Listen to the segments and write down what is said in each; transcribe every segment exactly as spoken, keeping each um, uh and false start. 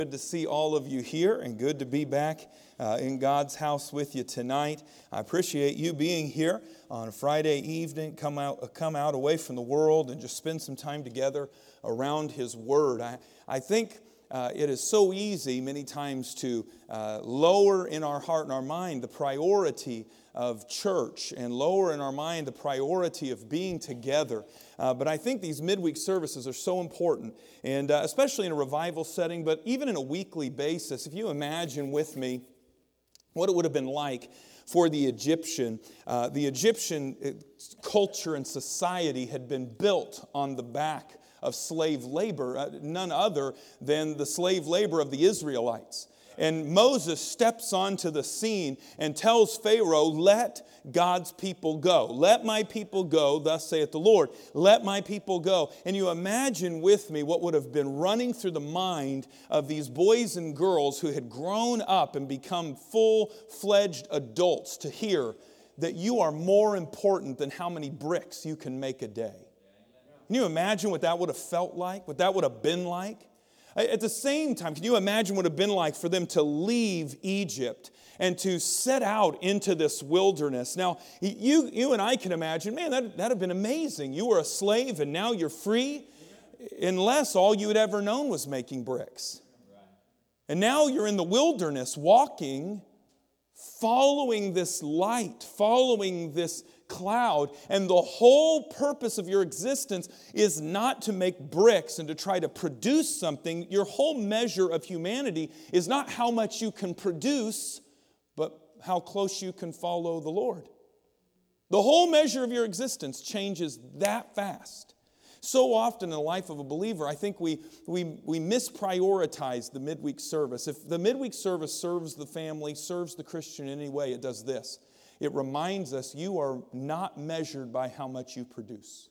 Good to see all of you here and good to be back uh, in God's house with you tonight. I appreciate you being here on a Friday evening. Come out, come out away from the world and just spend some time together around His Word. I, I think uh, it is so easy many times to uh, lower in our heart and our mind the priority of church and lower in our mind the priority of being together. Uh, but I think these midweek services are so important, and uh, especially in a revival setting, but even in a weekly basis. If you imagine with me what it would have been like for the Egyptian, uh, the Egyptian culture and society had been built on the back of slave labor, uh, none other than the slave labor of the Israelites. And Moses steps onto the scene and tells Pharaoh, let God's people go. Let my people go, thus saith the Lord. Let my people go. And you imagine with me what would have been running through the mind of these boys and girls who had grown up and become full-fledged adults to hear that you are more important than how many bricks you can make a day. Can you imagine what that would have felt like? What that would have been like? At the same time, can you imagine what it would have been like for them to leave Egypt and to set out into this wilderness? Now, you, you and I can imagine, man, that would have been amazing. You were a slave and now you're free, unless all you had ever known was making bricks. And now you're in the wilderness walking, following this light, following this cloud, and the whole purpose of your existence is not to make bricks and to try to produce something. Your whole measure of humanity is not how much you can produce, but how close you can follow the Lord. The whole measure of your existence changes that fast. So often in the life of a believer, I think we, we, we misprioritize the midweek service. If the midweek service serves the family, serves the Christian in any way, it does this. It reminds us you are not measured by how much you produce.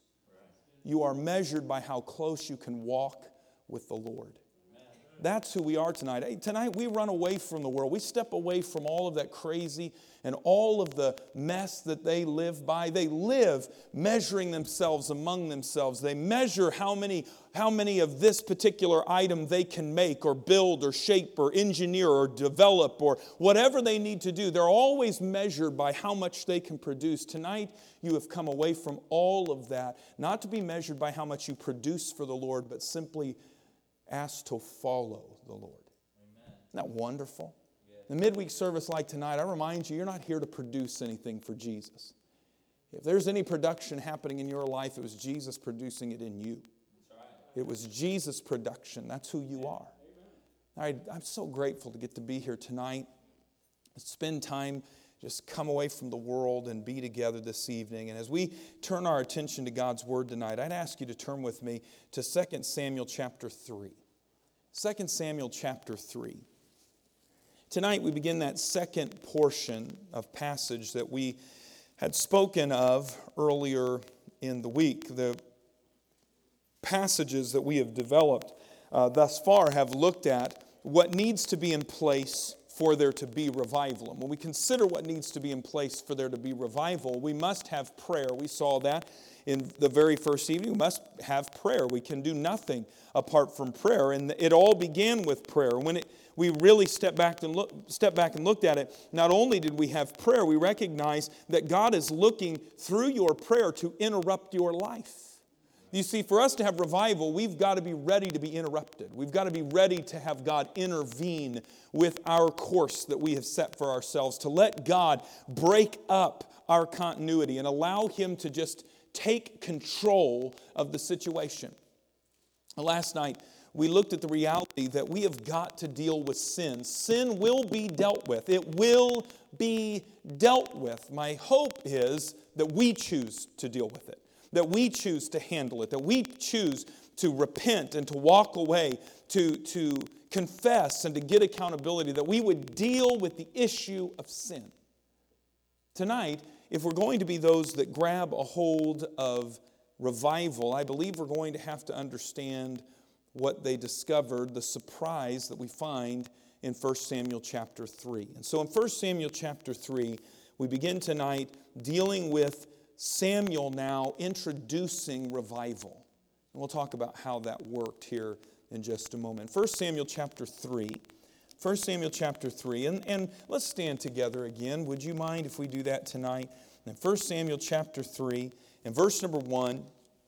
You are measured by how close you can walk with the Lord. That's who we are tonight. Hey, tonight we run away from the world. We step away from all of that crazy and all of the mess that they live by. They live measuring themselves among themselves. They measure how many, how many of this particular item they can make or build or shape or engineer or develop or whatever they need to do. They're always measured by how much they can produce. Tonight you have come away from all of that, not to be measured by how much you produce for the Lord, but simply asked to follow the Lord. Amen. Isn't that wonderful? Yeah. The midweek service like tonight, I remind you, you're not here to produce anything for Jesus. If there's any production happening in your life, it was Jesus producing it in you. That's right. It was Jesus' production. That's who you are. All right, I'm so grateful to get to be here tonight, spend time, just come away from the world and be together this evening. And as we turn our attention to God's Word tonight, I'd ask you to turn with me to Second Samuel chapter three. Second Samuel chapter three. Tonight we begin that second portion of passage that we had spoken of earlier in the week. The passages that we have developed uh, thus far have looked at what needs to be in place for there to be revival. And when we consider what needs to be in place for there to be revival, we must have prayer. We saw that in the very first evening. We must have prayer. We can do nothing apart from prayer. And it all began with prayer. When it, we really stepped back and look, stepped back and looked at it, not only did we have prayer, we recognize that God is looking through your prayer to interrupt your life. You see, for us to have revival, we've got to be ready to be interrupted. We've got to be ready to have God intervene with our course that we have set for ourselves, to let God break up our continuity and allow Him to just take control of the situation. Last night, we looked at the reality that we have got to deal with sin. Sin will be dealt with. It will be dealt with. My hope is that we choose to deal with it. That we choose to handle it, that we choose to repent and to walk away, to, to confess and to get accountability, that we would deal with the issue of sin. Tonight, if we're going to be those that grab a hold of revival, I believe we're going to have to understand what they discovered, the surprise that we find in First Samuel chapter three. And so in First Samuel chapter three, we begin tonight dealing with Samuel now introducing revival. And we'll talk about how that worked here in just a moment. First Samuel chapter three. First Samuel chapter three. And, and let's stand together again. Would you mind if we do that tonight? In First Samuel chapter three, and verse number one.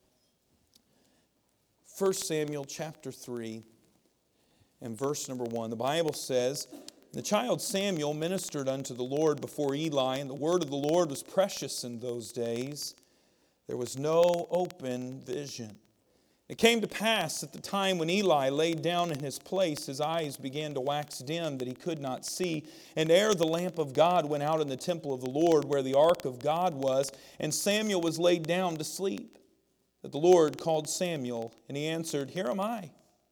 First Samuel chapter three, and verse number one. The Bible says, "The child Samuel ministered unto the Lord before Eli, and the word of the Lord was precious in those days. There was no open vision. It came to pass at the time when Eli laid down in his place, his eyes began to wax dim, that he could not see. And ere the lamp of God went out in the temple of the Lord, where the ark of God was, and Samuel was laid down to sleep, that the Lord called Samuel, and he answered, Here am I.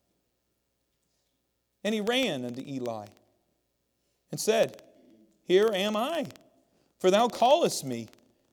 And he ran unto Eli, and said, Here am I, for thou callest me.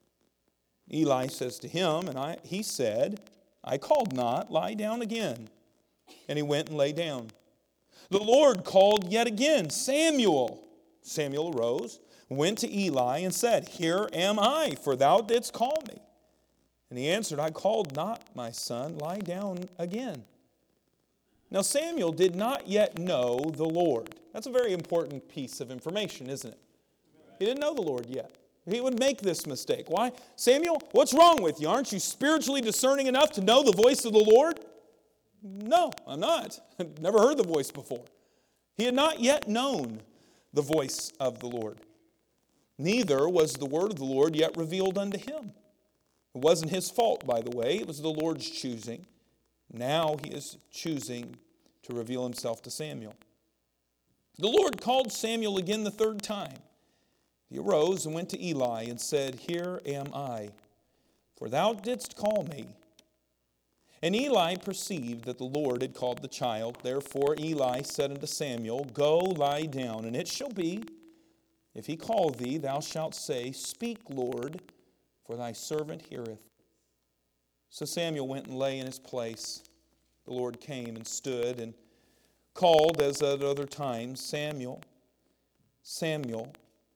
Eli says to him, and I, he said, I called not, lie down again. And he went and lay down. The Lord called yet again, Samuel. Samuel arose, went to Eli, and said, Here am I, for thou didst call me. And he answered, I called not, my son, lie down again. Now Samuel did not yet know the Lord. That's a very important piece of information, isn't it? He didn't know the Lord yet. He would make this mistake. Why? Samuel, what's wrong with you? Aren't you spiritually discerning enough to know the voice of the Lord? No, I'm not. I've never heard the voice before. He had not yet known the voice of the Lord. Neither was the word of the Lord yet revealed unto him. It wasn't his fault, by the way. It was the Lord's choosing. Now he is choosing to reveal himself to Samuel. The Lord called Samuel again the third time. He arose and went to Eli and said, Here am I, for thou didst call me. And Eli perceived that the Lord had called the child. Therefore Eli said unto Samuel, Go lie down, and it shall be, if he call thee, thou shalt say, Speak, Lord, for thy servant heareth. So Samuel went and lay in his place. The Lord came and stood and called, as at other times, Samuel, Samuel.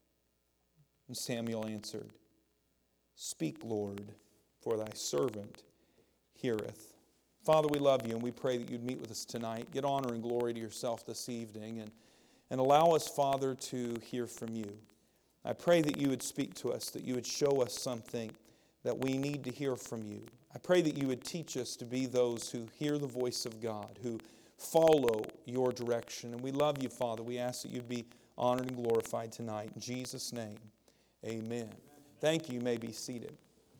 And Samuel answered, Speak, Lord, for thy servant heareth. Father, we love you, and we pray that you'd meet with us tonight. Get honor and glory to yourself this evening, and, and allow us, Father, to hear from you. I pray that you would speak to us, that you would show us something that we need to hear from you. I pray that you would teach us to be those who hear the voice of God, who follow your direction. And we love you, Father. We ask that you'd be honored and glorified tonight. In Jesus' name, amen. Thank you. You may be seated.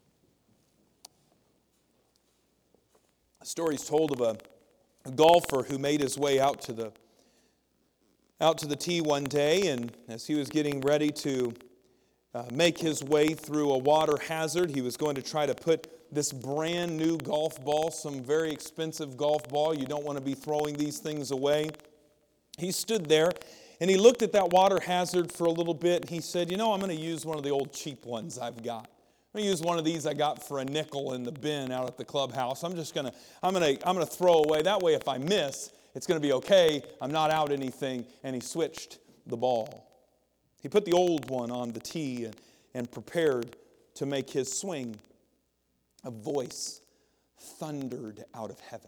A story is told of a, a golfer who made his way out to the out to the tee one day, and as he was getting ready to uh, make his way through a water hazard, he was going to try to put this brand new golf ball, some very expensive golf ball. You don't want to be throwing these things away. He stood there and he looked at that water hazard for a little bit, and he said, you know, I'm going to use one of the old cheap ones I've got. I'm going to use one of these I got for a nickel in the bin out at the clubhouse. I'm just going to, I'm going to, I'm going to throw away. That way, if I miss, it's going to be okay. I'm not out anything. And he switched the ball. He put the old one on the tee and, and prepared to make his swing. A voice thundered out of heaven.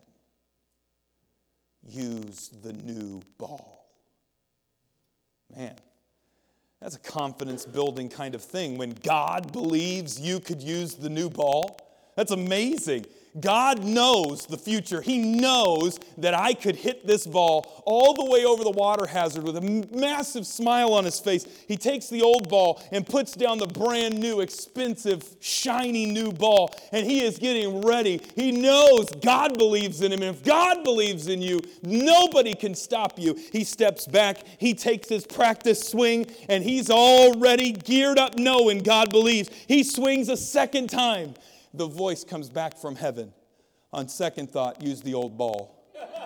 Use the new ball. Man, that's a confidence-building kind of thing. When God believes you could use the new ball, that's amazing. God knows the future. He knows that I could hit this ball all the way over the water hazard with a massive smile on his face. He takes the old ball and puts down the brand new, expensive, shiny new ball, and he is getting ready. He knows God believes in him, and if God believes in you, nobody can stop you. He steps back, he takes his practice swing, and he's already geared up knowing God believes. He swings a second time. The voice comes back from heaven. On second thought, use the old ball.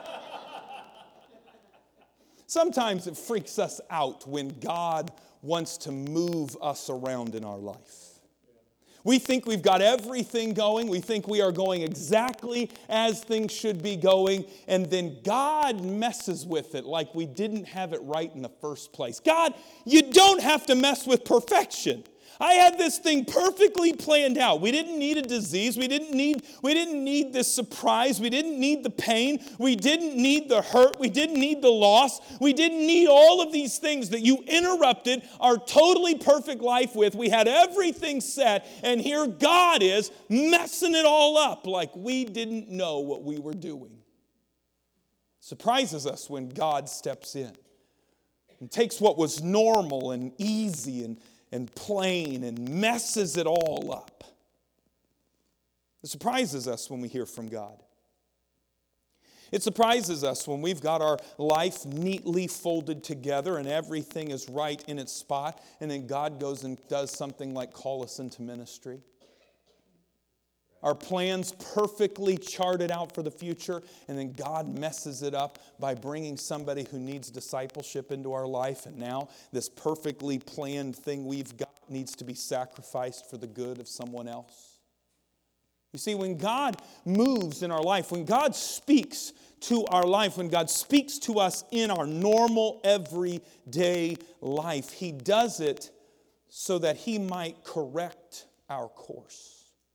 Sometimes it freaks us out when God wants to move us around in our life. We think we've got everything going. We think we are going exactly as things should be going. And then God messes with it like we didn't have it right in the first place. God, you don't have to mess with perfection. I had this thing perfectly planned out. We didn't need a disease. We didn't need, we didn't need this surprise. We didn't need the pain. We didn't need the hurt. We didn't need the loss. We didn't need all of these things that you interrupted our totally perfect life with. We had everything set, and here God is messing it all up like we didn't know what we were doing. Surprises us when God steps in and takes what was normal and easy and and plain and messes it all up. It surprises us when we hear from God. It surprises us when we've got our life neatly folded together and everything is right in its spot, and then God goes and does something like call us into ministry. Our plans perfectly charted out for the future, and then God messes it up by bringing somebody who needs discipleship into our life, and now this perfectly planned thing we've got needs to be sacrificed for the good of someone else. You see, when God moves in our life, when God speaks to our life, when God speaks to us in our normal, everyday life, He does it so that He might correct our course.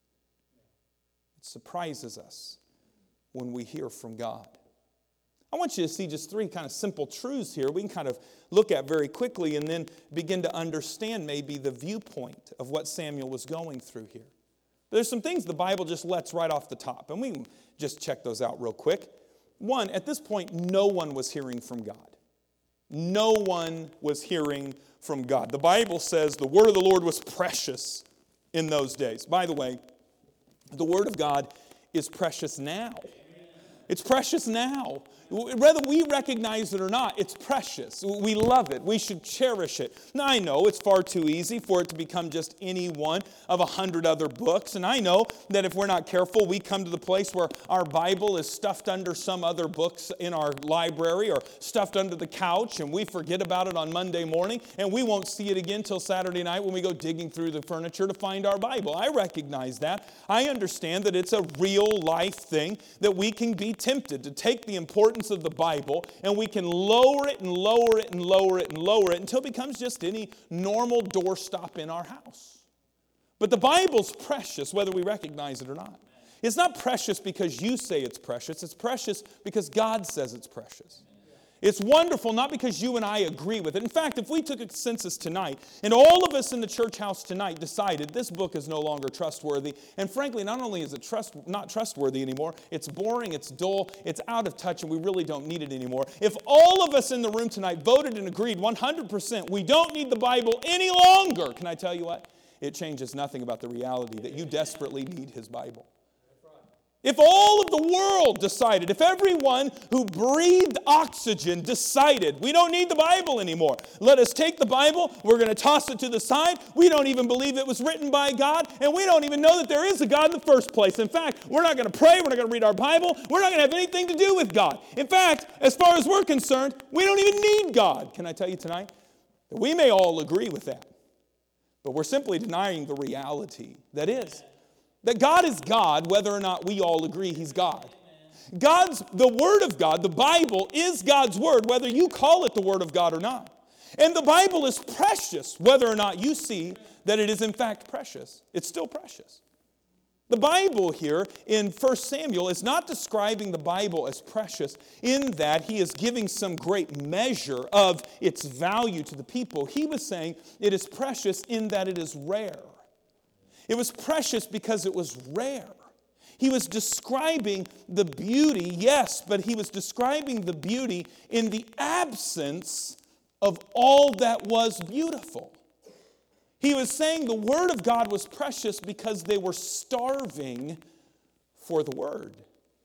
Surprises us when we hear from God. I want you to see just three kind of simple truths here we can kind of look at very quickly and then begin to understand maybe the viewpoint of what Samuel was going through here. There's some things the Bible just lets right off the top, and we can just check those out real quick. One, at this point, no one was hearing from God. No one was hearing from God. The Bible says the word of the Lord was precious in those days. By the way, the Word of God is precious now. It's precious now. Whether we recognize it or not, it's precious. We love it. We should cherish it. Now, I know it's far too easy for it to become just any one of a hundred other books. And I know that if we're not careful, we come to the place where our Bible is stuffed under some other books in our library or stuffed under the couch, and we forget about it on Monday morning, and we won't see it again till Saturday night when we go digging through the furniture to find our Bible. I recognize that. I understand that it's a real life thing that we can be tempted to take the importance of the Bible, and we can lower it and lower it and lower it and lower it until it becomes just any normal doorstop in our house. But the Bible's precious whether we recognize it or not. It's not precious because you say it's precious. It's precious because God says it's precious. It's wonderful not because you and I agree with it. In fact, if we took a census tonight and all of us in the church house tonight decided this book is no longer trustworthy, and frankly, not only is it trust, not trustworthy anymore, it's boring, it's dull, it's out of touch, and we really don't need it anymore. If all of us in the room tonight voted and agreed one hundred percent we don't need the Bible any longer, can I tell you what? It changes nothing about the reality that you desperately need His Bible. If all of the world decided, if everyone who breathed oxygen decided, we don't need the Bible anymore. Let us take the Bible, we're going to toss it to the side. We don't even believe it was written by God, and we don't even know that there is a God in the first place. In fact, we're not going to pray, we're not going to read our Bible, we're not going to have anything to do with God. In fact, as far as we're concerned, we don't even need God. Can I tell you tonight that we may all agree with that, but we're simply denying the reality that is. That God is God, whether or not we all agree He's God. God's, the Word of God, the Bible is God's Word, whether you call it the Word of God or not. And the Bible is precious, whether or not you see that it is in fact precious. It's still precious. The Bible here in First Samuel is not describing the Bible as precious in that he is giving some great measure of its value to the people. He was saying it is precious in that it is rare. It was precious because it was rare. He was describing the beauty, yes, but he was describing the beauty in the absence of all that was beautiful. He was saying the Word of God was precious because they were starving for the Word.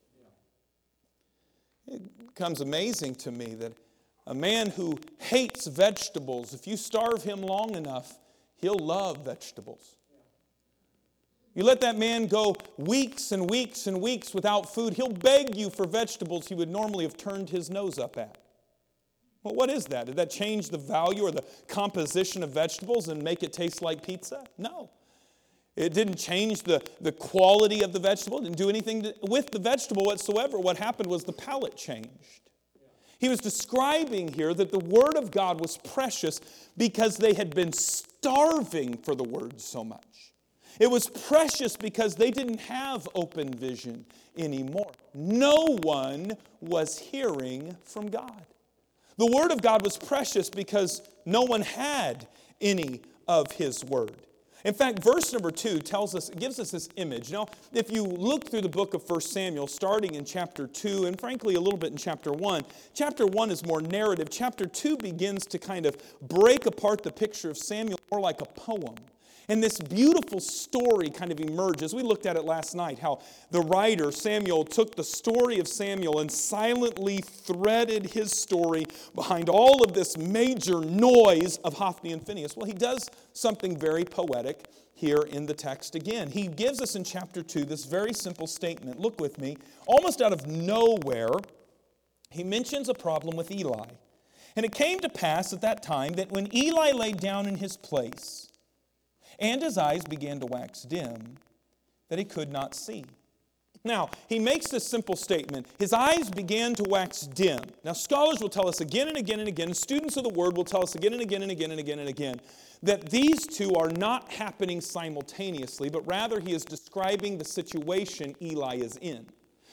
It becomes amazing to me that a man who hates vegetables, if you starve him long enough, he'll love vegetables. You let that man go weeks and weeks and weeks without food, he'll beg you for vegetables he would normally have turned his nose up at. Well, what is that? Did that change the value or the composition of vegetables and make it taste like pizza? No. It didn't change the, the quality of the vegetable. It didn't do anything to, with the vegetable whatsoever. What happened was the palate changed. He was describing here that the Word of God was precious because they had been starving for the Word so much. It was precious because they didn't have open vision anymore. No one was hearing from God. The Word of God was precious because no one had any of His Word. In fact, verse number two tells us, gives us this image. Now, if you look through the book of First Samuel, starting in chapter two, and frankly a little bit in chapter one, chapter one is more narrative. Chapter two begins to kind of break apart the picture of Samuel more like a poem. And this beautiful story kind of emerges. We looked at it last night, how the writer, Samuel, took the story of Samuel and silently threaded his story behind all of this major noise of Hophni and Phinehas. Well, he does something very poetic here in the text again. He gives us in chapter two this very simple statement. Look with me. Almost out of nowhere, he mentions a problem with Eli. And it came to pass at that time that when Eli lay down in his place, and his eyes began to wax dim, that he could not see. Now, he makes this simple statement. His eyes began to wax dim. Now, scholars will tell us again and again and again, and students of the Word will tell us again and again and again and again and again, that these two are not happening simultaneously, but rather he is describing the situation Eli is in.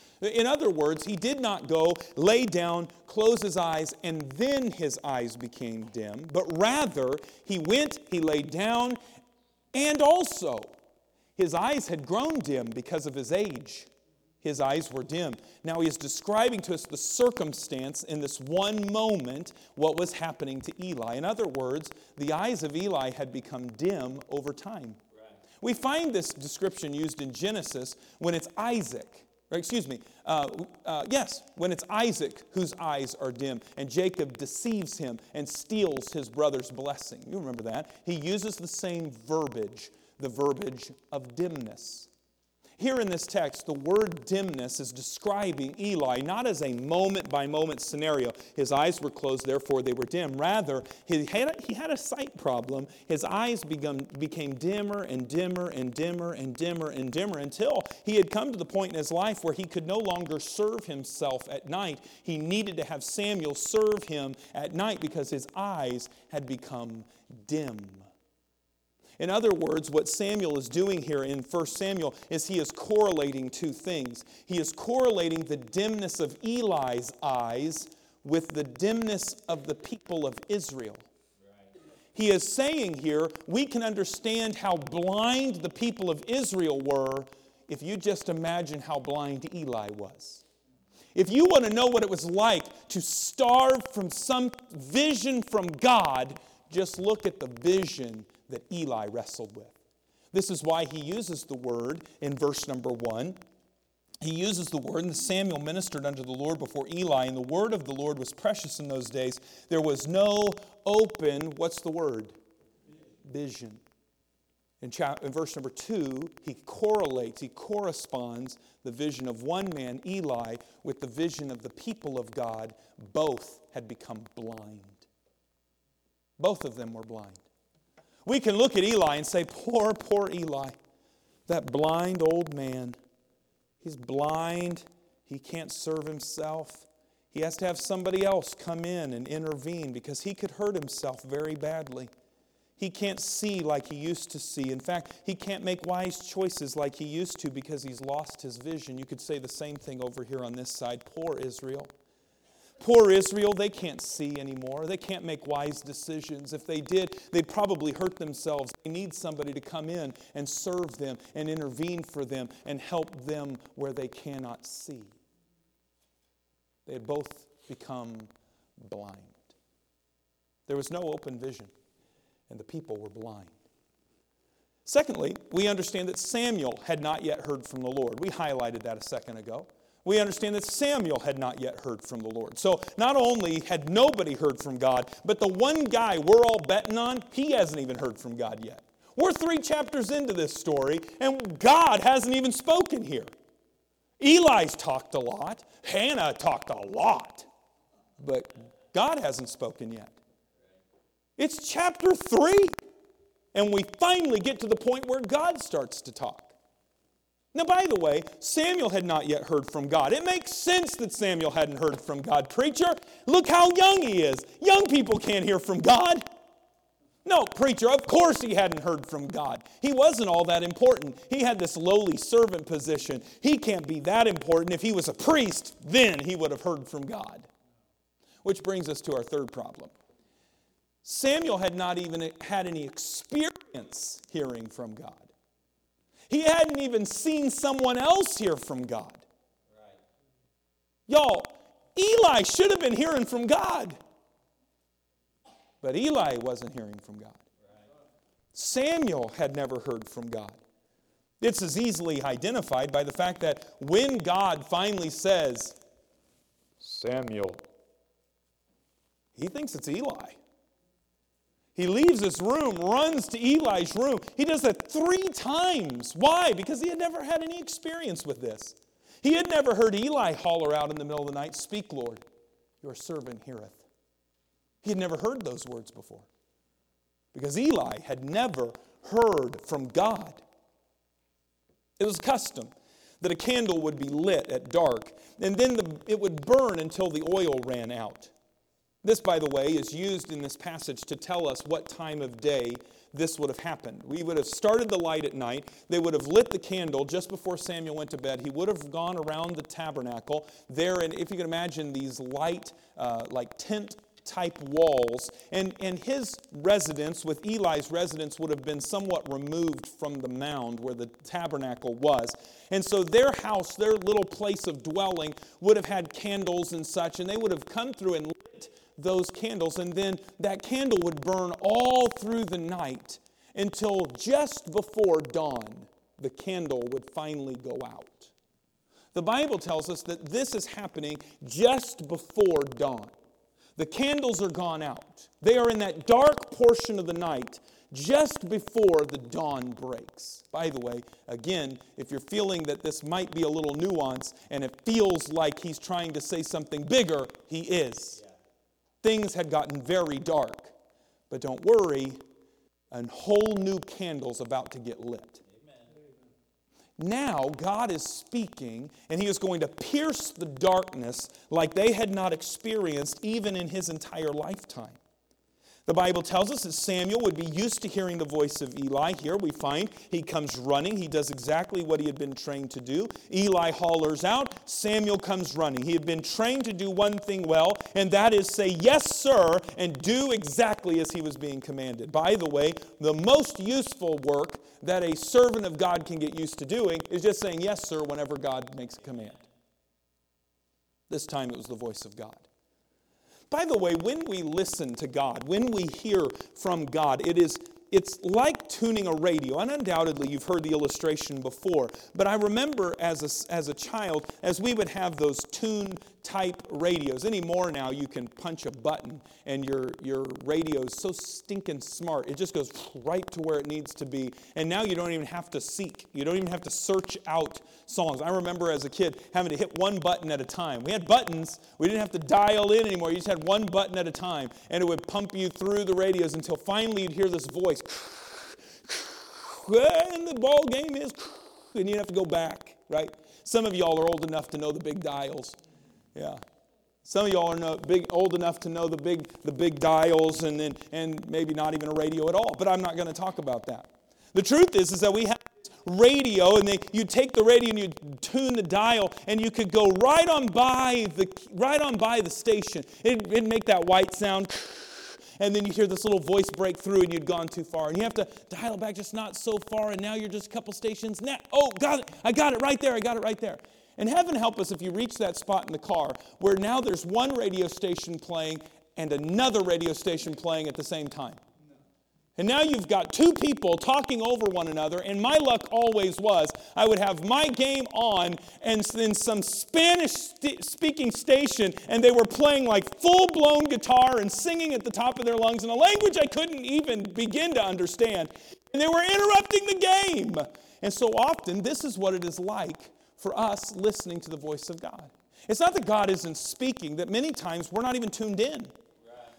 In other words, he did not go, lay down, close his eyes, and then his eyes became dim, but rather he went, he laid down, and also, his eyes had grown dim because of his age. His eyes were dim. Now he is describing to us the circumstance in this one moment, what was happening to Eli. In other words, the eyes of Eli had become dim over time. Right. We find this description used in Genesis when it's Isaac. Or excuse me, uh, uh, yes, when it's Isaac whose eyes are dim, and Jacob deceives him and steals his brother's blessing. You remember that. He uses the same verbiage, the verbiage of dimness. Here in this text, the word dimness is describing Eli not as a moment-by-moment scenario. His eyes were closed, therefore they were dim. Rather, he had a, he had a sight problem. His eyes become, became dimmer and dimmer and dimmer and dimmer and dimmer until he had come to the point in his life where he could no longer serve himself at night. He needed to have Samuel serve him at night because his eyes had become dim. In other words, what Samuel is doing here in First Samuel is he is correlating two things. He is correlating the dimness of Eli's eyes with the dimness of the people of Israel. He is saying here, we can understand how blind the people of Israel were if you just imagine how blind Eli was. If you want to know what it was like to starve from some vision from God, just look at the vision that Eli wrestled with. This is why he uses the word in verse number one. He uses the word, and Samuel ministered unto the Lord before Eli, and the word of the Lord was precious in those days. There was no open, what's the word? Vision. In, chapter, in verse number two, he correlates, he corresponds the vision of one man, Eli, with the vision of the people of God. Both had become blind. Both of them were blind. We can look at Eli and say, poor, poor Eli, that blind old man. He's blind. He can't serve himself. He has to have somebody else come in and intervene because he could hurt himself very badly. He can't see like he used to see. In fact, he can't make wise choices like he used to because he's lost his vision. You could say the same thing over here on this side. Poor Israel. Poor Israel, they can't see anymore. They can't make wise decisions. If they did, they'd probably hurt themselves. They need somebody to come in and serve them and intervene for them and help them where they cannot see. They had both become blind. There was no open vision, and the people were blind. Secondly, we understand that Samuel had not yet heard from the Lord. We highlighted that a second ago. We understand that Samuel had not yet heard from the Lord. So not only had nobody heard from God, but the one guy we're all betting on, he hasn't even heard from God yet. We're three chapters into this story, and God hasn't even spoken here. Eli's talked a lot. Hannah talked a lot. But God hasn't spoken yet. It's chapter three, and we finally get to the point where God starts to talk. Now, by the way, Samuel had not yet heard from God. It makes sense that Samuel hadn't heard from God. Preacher, look how young he is. Young people can't hear from God. No, preacher, of course he hadn't heard from God. He wasn't all that important. He had this lowly servant position. He can't be that important. If he was a priest, then he would have heard from God. Which brings us to our third problem. Samuel had not even had any experience hearing from God. He hadn't even seen someone else hear from God. Right. Y'all, Eli should have been hearing from God. But Eli wasn't hearing from God. Samuel had never heard from God. It's as easily identified by the fact that when God finally says, Samuel, he thinks it's Eli. He leaves his room, runs to Eli's room. He does that three times. Why? Because he had never had any experience with this. He had never heard Eli holler out in the middle of the night, Speak, Lord, your servant heareth. He had never heard those words before because Eli had never heard from God. It was a custom that a candle would be lit at dark, and then the, it would burn until the oil ran out. This, by the way, is used in this passage to tell us what time of day this would have happened. We would have started the light at night. They would have lit the candle just before Samuel went to bed. He would have gone around the tabernacle there, and if you can imagine these light, uh, like tent type walls, and, and his residence with Eli's residence would have been somewhat removed from the mound where the tabernacle was. And so their house, their little place of dwelling, would have had candles and such, and they would have come through and lit those candles, and then that candle would burn all through the night until just before dawn, the candle would finally go out. The Bible tells us that this is happening just before dawn. The candles are gone out. They are in that dark portion of the night just before the dawn breaks. By the way, again, if you're feeling that this might be a little nuance and it feels like he's trying to say something bigger, he is. Yeah. Things had gotten very dark. But don't worry, a whole new candle's about to get lit. Now God is speaking, and he is going to pierce the darkness like they had not experienced even in his entire lifetime. The Bible tells us that Samuel would be used to hearing the voice of Eli. Here we find he comes running. He does exactly what he had been trained to do. Eli hollers out. Samuel comes running. He had been trained to do one thing well, and that is say, yes, sir, and do exactly as he was being commanded. By the way, the most useful work that a servant of God can get used to doing is just saying, yes, sir, whenever God makes a command. This time it was the voice of God. By the way, when we listen to God, when we hear from God, it is it's like tuning a radio. And undoubtedly, you've heard the illustration before. But I remember as a, as a child, as we would have those tune-type radios. Anymore now, you can punch a button, and your, your radio is so stinking smart. It just goes right to where it needs to be. And now you don't even have to seek. You don't even have to search out songs. I remember as a kid having to hit one button at a time. We had buttons. We didn't have to dial in anymore. You just had one button at a time, and it would pump you through the radios until finally you'd hear this voice. And the ball game is, and you have to go back, right? Some of y'all are old enough to know the big dials. Yeah. Some of y'all are know, big, old enough to know the big, the big dials and, and, and maybe not even a radio at all. But I'm not going to talk about that. The truth is, is that we have radio, and they, you take the radio and you tune the dial, and you could go right on by the right on by the station. It, it'd make that white sound. And then you hear this little voice break through and you'd gone too far. And you have to dial back just not so far, and now you're just a couple stations. Now, oh, got it. I got it right there. I got it right there. And heaven help us if you reach that spot in the car where now there's one radio station playing and another radio station playing at the same time. And now you've got two people talking over one another, and my luck always was I would have my game on and then some Spanish-speaking station, and they were playing like full-blown guitar and singing at the top of their lungs in a language I couldn't even begin to understand. And they were interrupting the game. And so often, this is what it is like for us listening to the voice of God. It's not that God isn't speaking, that many times we're not even tuned in.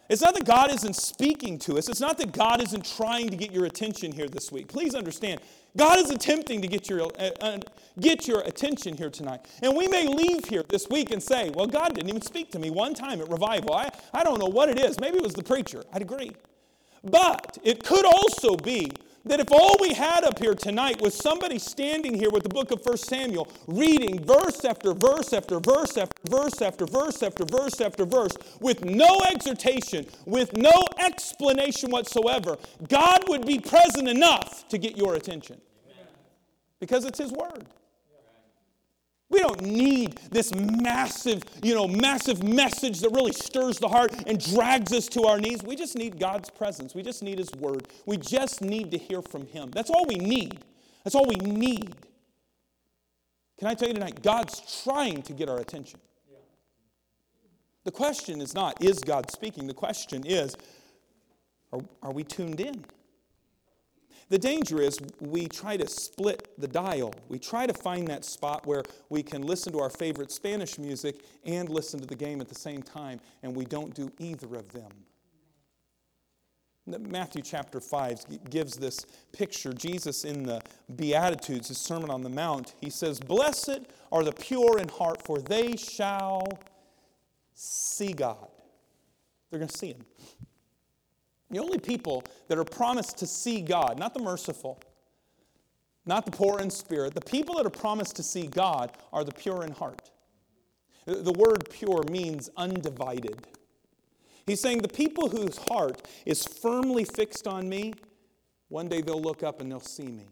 It's not that God isn't speaking to us. It's not that God isn't trying to get your attention here this week. Please understand, God is attempting to get your, uh, uh, get your attention here tonight. And we may leave here this week and say, well, God didn't even speak to me one time at revival. I, I don't know what it is. Maybe it was the preacher. I'd agree. But it could also be that if all we had up here tonight was somebody standing here with the book of First Samuel, reading verse after verse after verse after verse after verse after verse after verse, with no exhortation, with no explanation whatsoever, God would be present enough to get your attention. Because it's His Word. We don't need this massive, you know, massive message that really stirs the heart and drags us to our knees. We just need God's presence. We just need His Word. We just need to hear from Him. That's all we need. That's all we need. Can I tell you tonight, God's trying to get our attention. The question is not, is God speaking? The question is, are, are we tuned in? The danger is we try to split the dial. We try to find that spot where we can listen to our favorite Spanish music and listen to the game at the same time, and we don't do either of them. Matthew chapter five gives this picture. Jesus in the Beatitudes, His Sermon on the Mount, He says, "Blessed are the pure in heart, for they shall see God." They're going to see Him. The only people that are promised to see God, not the merciful, not the poor in spirit, the people that are promised to see God are the pure in heart. The word pure means undivided. He's saying the people whose heart is firmly fixed on me, one day they'll look up and they'll see me.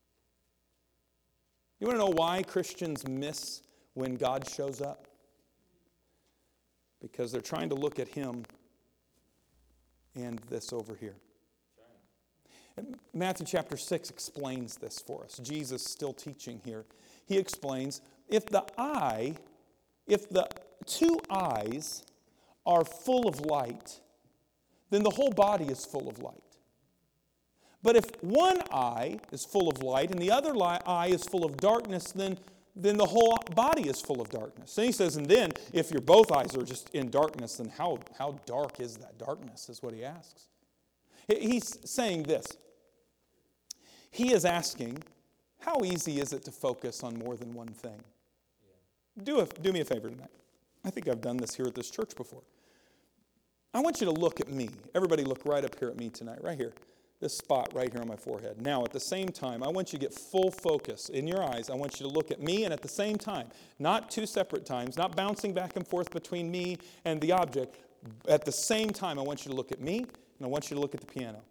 You want to know why Christians miss when God shows up? Because they're trying to look at Him and this over here. And Matthew chapter six explains this for us. Jesus still teaching here. He explains, if the eye, if the two eyes are full of light, then the whole body is full of light. But if one eye is full of light and the other eye is full of darkness, then then the whole body is full of darkness. And he says, and then, if your both eyes are just in darkness, then how, how dark is that darkness, is what he asks. He's saying this. He is asking, how easy is it to focus on more than one thing? Do, a, do me a favor tonight. I think I've done this here at this church before. I want you to look at me. Everybody look right up here at me tonight, right here. This spot right here on my forehead. Now, at the same time, I want you to get full focus in your eyes. I want you to look at me, and at the same time, not two separate times, not bouncing back and forth between me and the object. At the same time, I want you to look at me, and I want you to look at the piano.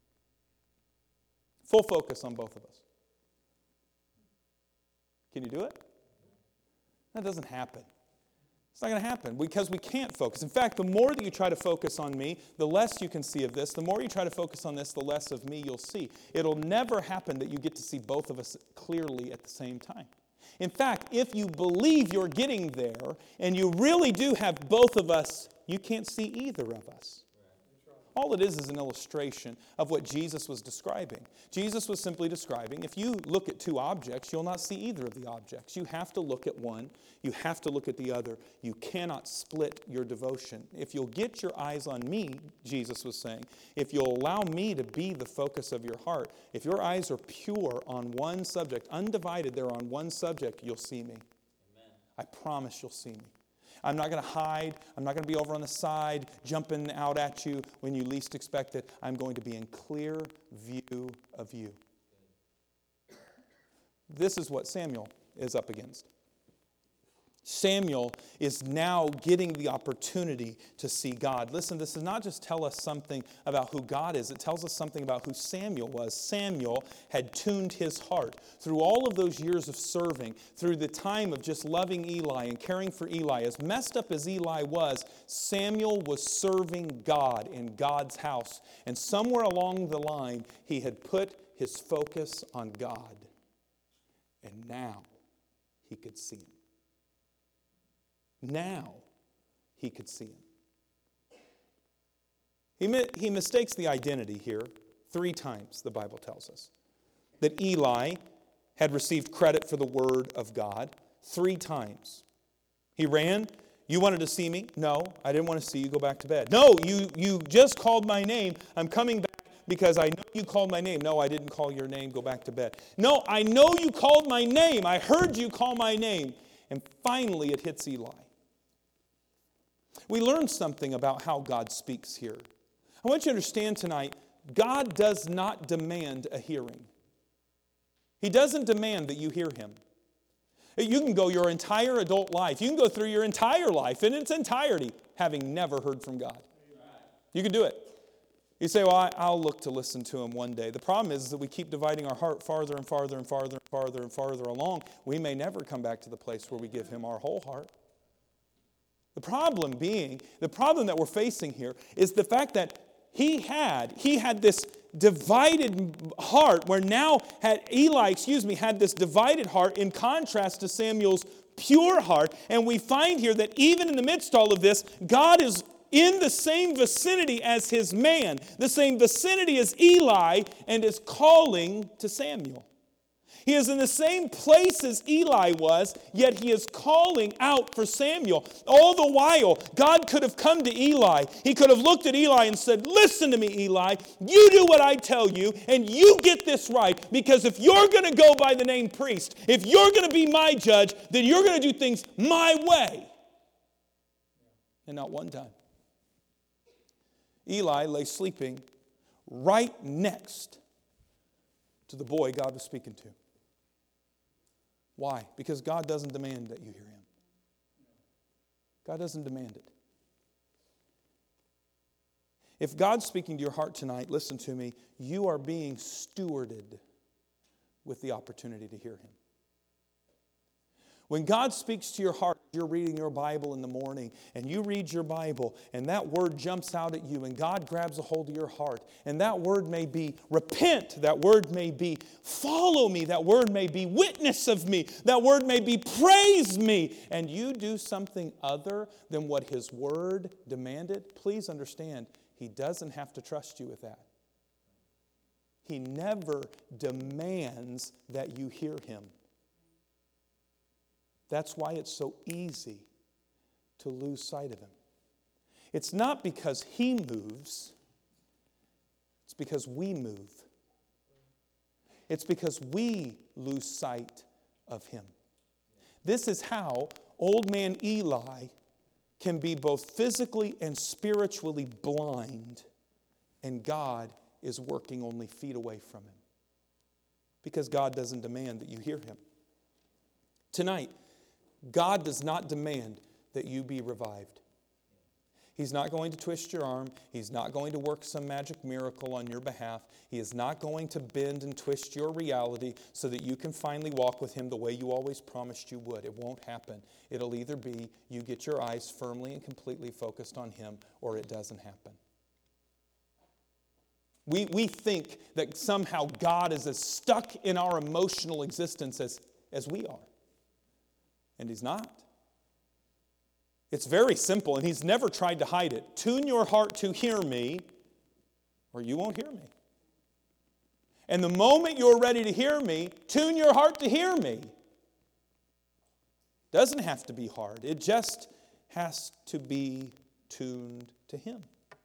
Full focus on both of us. Can you do it? That doesn't happen. It's not going to happen because we can't focus. In fact, the more that you try to focus on me, the less you can see of this. The more you try to focus on this, the less of me you'll see. It'll never happen that you get to see both of us clearly at the same time. In fact, if you believe you're getting there and you really do have both of us, you can't see either of us. All it is is an illustration of what Jesus was describing. Jesus was simply describing, if you look at two objects, you'll not see either of the objects. You have to look at one. You have to look at the other. You cannot split your devotion. If you'll get your eyes on me, Jesus was saying, if you'll allow me to be the focus of your heart, if your eyes are pure on one subject, undivided there on one subject, you'll see me. Amen. I promise you'll see me. I'm not going to hide. I'm not going to be over on the side, jumping out at you when you least expect it. I'm going to be in clear view of you. This is what Samuel is up against. Samuel is now getting the opportunity to see God. Listen, this does not just tell us something about who God is. It tells us something about who Samuel was. Samuel had tuned his heart. Through all of those years of serving, through the time of just loving Eli and caring for Eli, as messed up as Eli was, Samuel was serving God in God's house. And somewhere along the line, he had put his focus on God. And now he could see him. Now he could see him. He, mi- he mistakes the identity here three times, the Bible tells us. That Eli had received credit for the word of God three times. He ran, You wanted to see me? No, I didn't want to see you. Go back to bed. No, you, you just called my name. I'm coming back because I know you called my name. No, I didn't call your name. Go back to bed. No, I know you called my name. I heard you call my name. And finally it hits Eli. We learned something about how God speaks here. I want you to understand tonight, God does not demand a hearing. He doesn't demand that you hear Him. You can go your entire adult life. You can go through your entire life in its entirety having never heard from God. You can do it. You say, well, I, I'll look to listen to Him one day. The problem is that we keep dividing our heart farther and farther and farther and farther and farther along. We may never come back to the place where we give Him our whole heart. The problem being, the problem that we're facing here is the fact that he had, he had this divided heart where now had Eli, excuse me, had this divided heart in contrast to Samuel's pure heart. And we find here that even in the midst of all of this, God is in the same vicinity as his man, the same vicinity as Eli, and is calling to Samuel. He is in the same place as Eli was, yet he is calling out for Samuel. All the while, God could have come to Eli. He could have looked at Eli and said, listen to me, Eli. You do what I tell you, and you get this right. Because if you're going to go by the name priest, if you're going to be my judge, then you're going to do things my way. And not one time. Eli lay sleeping right next to the boy God was speaking to. Why? Because God doesn't demand that you hear Him. God doesn't demand it. If God's speaking to your heart tonight, listen to me, you are being stewarded with the opportunity to hear Him. When God speaks to your heart, you're reading your Bible in the morning, and you read your Bible, and that word jumps out at you, and God grabs a hold of your heart. And that word may be repent, that word may be follow me, that word may be witness of me, that word may be praise me, and you do something other than what His word demanded. Please understand, He doesn't have to trust you with that. He never demands that you hear Him. That's why it's so easy to lose sight of Him. It's not because He moves. It's because we move. It's because we lose sight of Him. This is how old man Eli can be both physically and spiritually blind, and God is working only feet away from him. Because God doesn't demand that you hear Him. Tonight, God does not demand that you be revived. He's not going to twist your arm. He's not going to work some magic miracle on your behalf. He is not going to bend and twist your reality so that you can finally walk with Him the way you always promised you would. It won't happen. It'll either be you get your eyes firmly and completely focused on Him, or it doesn't happen. We, we think that somehow God is as stuck in our emotional existence as, as we are. And He's not. It's very simple, and He's never tried to hide it. Tune your heart to hear me, or you won't hear me. And the moment you're ready to hear me, tune your heart to hear me. Doesn't have to be hard. It just has to be tuned to Him.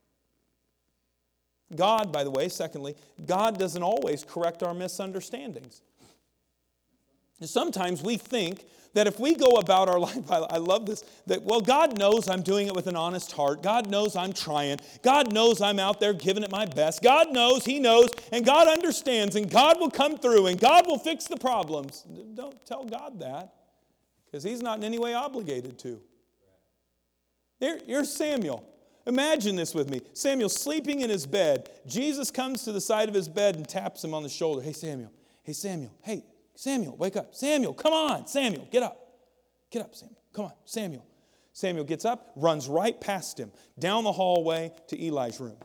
God, by the way, secondly, God doesn't always correct our misunderstandings. Sometimes we think that if we go about our life, I love this, that, well, God knows I'm doing it with an honest heart. God knows I'm trying. God knows I'm out there giving it my best. God knows, He knows, and God understands, and God will come through, and God will fix the problems. Don't tell God that, because He's not in any way obligated to. Here, here's Samuel. Imagine this with me. Samuel's sleeping in his bed. Jesus comes to the side of his bed and taps him on the shoulder. Hey, Samuel. Hey, Samuel. Hey, Samuel, wake up. Samuel, come on. Samuel, get up. Get up, Samuel. Come on, Samuel. Samuel gets up, runs right past him, down the hallway to Eli's room.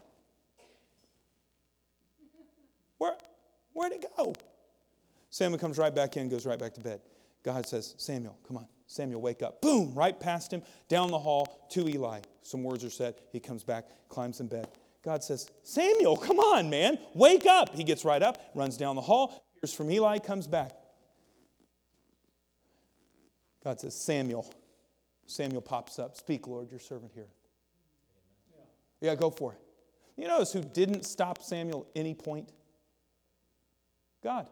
Where, where'd it go? Samuel comes right back in, goes right back to bed. God says, Samuel, come on. Samuel, wake up. Boom, right past him, down the hall to Eli. Some words are said. He comes back, climbs in bed. God says, Samuel, come on, man. Wake up. He gets right up, runs down the hall, hears from Eli, comes back. God says, Samuel, Samuel pops up. Speak, Lord, your servant here. Yeah, go for it. You notice who didn't stop Samuel at any point? God.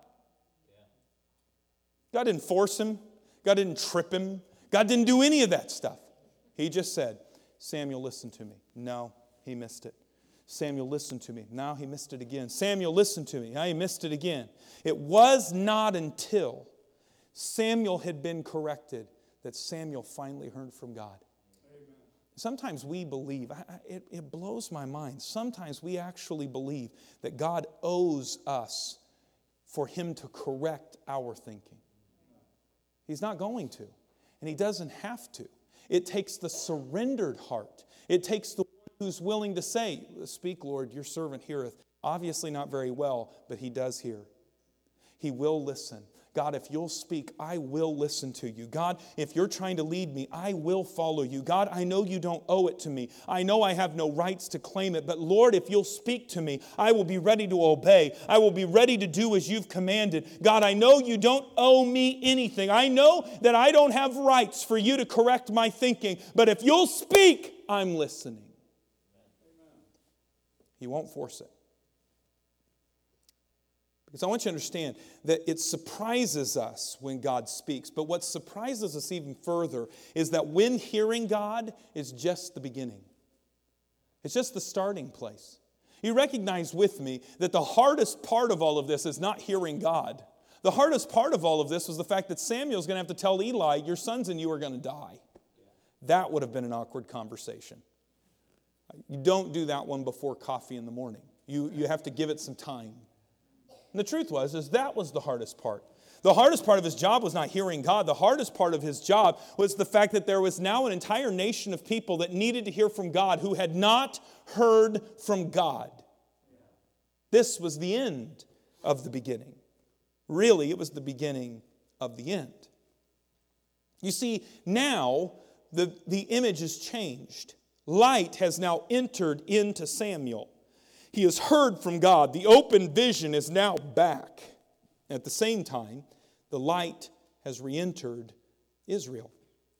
God didn't force him. God didn't trip him. God didn't do any of that stuff. He just said, Samuel, listen to me. No, he missed it. Samuel, listen to me. Now he missed it again. Samuel, listen to me. Now he missed it again. It was not until Samuel had been corrected that Samuel finally heard from God. Amen. Sometimes we believe, I, it, it blows my mind, sometimes we actually believe that God owes us for Him to correct our thinking. He's not going to, and He doesn't have to. It takes the surrendered heart. It takes the one who's willing to say, speak, Lord, your servant heareth. Obviously not very well, but he does hear. He will listen. God, if you'll speak, I will listen to you. God, if you're trying to lead me, I will follow you. God, I know you don't owe it to me. I know I have no rights to claim it. But Lord, if you'll speak to me, I will be ready to obey. I will be ready to do as you've commanded. God, I know you don't owe me anything. I know that I don't have rights for you to correct my thinking. But if you'll speak, I'm listening. He won't force it. Because I want you to understand that it surprises us when God speaks. But what surprises us even further is that when hearing God is just the beginning. It's just the starting place. You recognize with me that the hardest part of all of this is not hearing God. The hardest part of all of this was the fact that Samuel's going to have to tell Eli, your sons and you are going to die. That would have been an awkward conversation. You don't do that one before coffee in the morning. You, you have to give it some time. And the truth was, is that was the hardest part. The hardest part of his job was not hearing God. The hardest part of his job was the fact that there was now an entire nation of people that needed to hear from God who had not heard from God. This was the end of the beginning. Really, it was the beginning of the end. You see, now the, the image has changed. Light has now entered into Samuel. He has heard from God. The open vision is now back. At the same time, the light has re-entered Israel.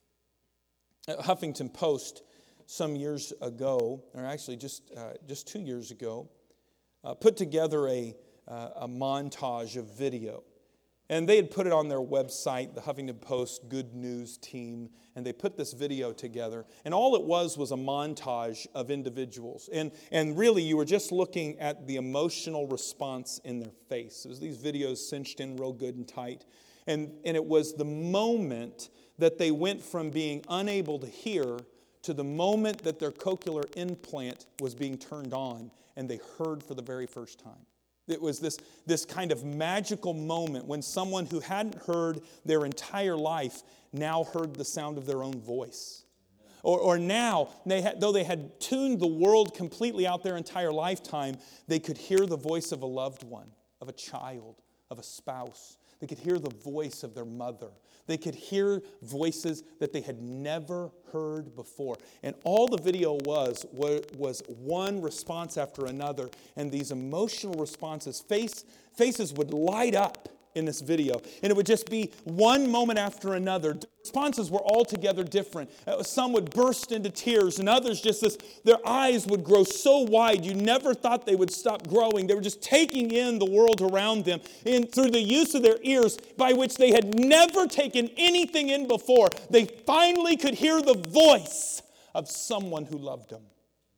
Huffington Post some years ago, or actually just uh, just two years ago, uh, put together a, uh, a montage of video. And they had put it on their website, the Huffington Post Good News team, and they put this video together. And all it was was a montage of individuals. And, and really, you were just looking at the emotional response in their face. It was these videos cinched in real good and tight. And, and it was the moment that they went from being unable to hear to the moment that their cochlear implant was being turned on, and they heard for the very first time. It was this, this kind of magical moment when someone who hadn't heard their entire life now heard the sound of their own voice. Or, or now, they had, though they had tuned the world completely out their entire lifetime, they could hear the voice of a loved one, of a child, of a spouse. They could hear the voice of their mother. They could hear voices that they had never heard before. And all the video was was one response after another. And these emotional responses, face, faces would light up in this video. And it would just be one moment after another. The responses were altogether different. Some would burst into tears, and others just this, their eyes would grow so wide you never thought they would stop growing. They were just taking in the world around them and through the use of their ears, by which they had never taken anything in before. They finally could hear the voice of someone who loved them.